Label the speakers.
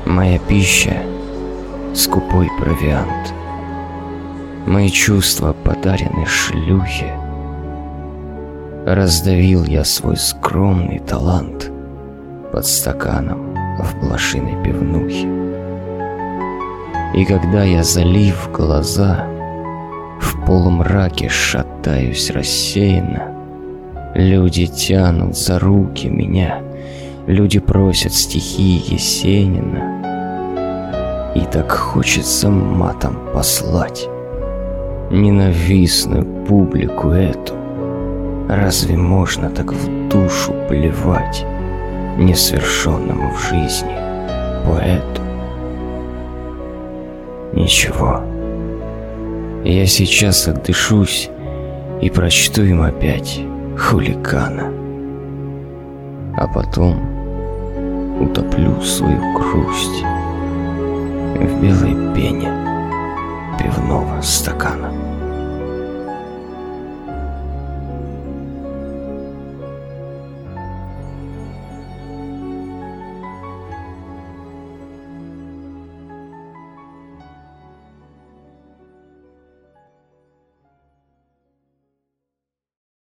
Speaker 1: Моя пища — скупой провиант. Мои чувства подарены шлюхе. Раздавил я свой скромный талант под стаканом в блошиной пивнухе. И когда я, залив глаза, в полумраке шатаюсь рассеянно, люди тянут за руки меня, люди просят стихи Есенина. И так хочется матом послать ненавистную публику эту. Разве можно так в душу плевать несовершенному в жизни поэту? Ничего, я сейчас отдышусь и прочту им опять хулигана, а потом утоплю свою грусть в белой пене пивного стакана.